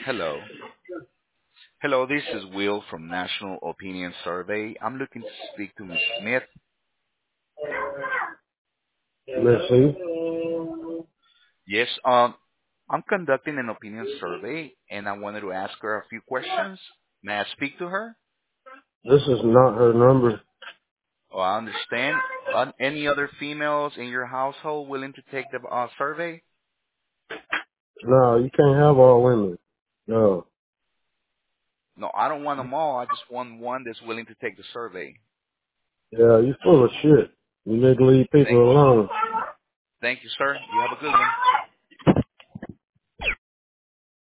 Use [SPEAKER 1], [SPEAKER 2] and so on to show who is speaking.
[SPEAKER 1] Hello. Hello, this is Will from National Opinion Survey. I'm looking to speak to Ms. Smith.
[SPEAKER 2] Let's see.
[SPEAKER 1] Yes, I'm conducting an opinion survey and I wanted to ask her a few questions. May I speak to her?
[SPEAKER 2] This is not her number.
[SPEAKER 1] Oh, I understand. Any other females in your household willing to take the survey?
[SPEAKER 2] No, you can't have all women. No.
[SPEAKER 1] No, I don't want them all. I just want one that's willing to take the survey.
[SPEAKER 2] Yeah, you full of shit. You need to leave people
[SPEAKER 1] Thank,
[SPEAKER 2] alone.
[SPEAKER 1] thank you, sir. You have a good one.